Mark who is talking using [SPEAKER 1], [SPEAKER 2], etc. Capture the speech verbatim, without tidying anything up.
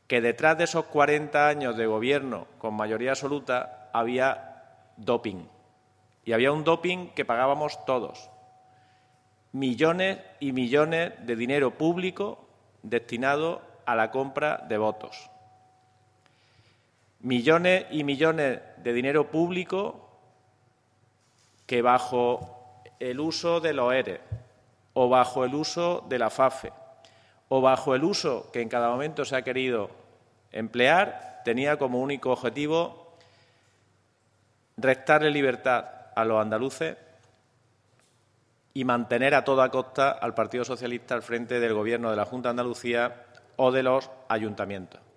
[SPEAKER 1] que detrás de esos cuarenta años de gobierno con mayoría absoluta había doping. Y había un doping que pagábamos todos. Millones y millones de dinero público destinado a la compra de votos. Millones y millones de dinero público que bajo el uso de los E R E o bajo el uso de la FAFE o bajo el uso que en cada momento se ha querido emplear, tenía como único objetivo restarle libertad a los andaluces y mantener a toda costa al Partido Socialista al frente del Gobierno de la Junta de Andalucía o de los ayuntamientos.